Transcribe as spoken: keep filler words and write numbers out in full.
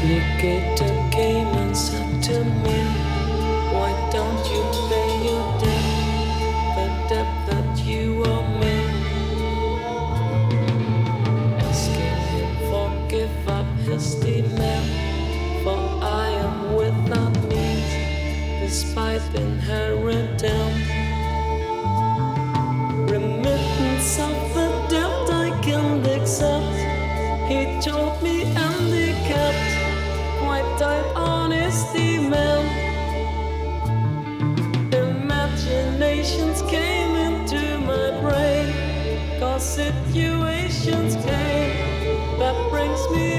Alligator came and said to me, why don't you pay your debt, the debt that you owe me? Asking him forgive up his demand, for I am without means, despite inheritance. Remittance of the debt I can't accept, he told me, and he kept quite tight on his demand. Imaginations came into my brain, cause situations came that brings me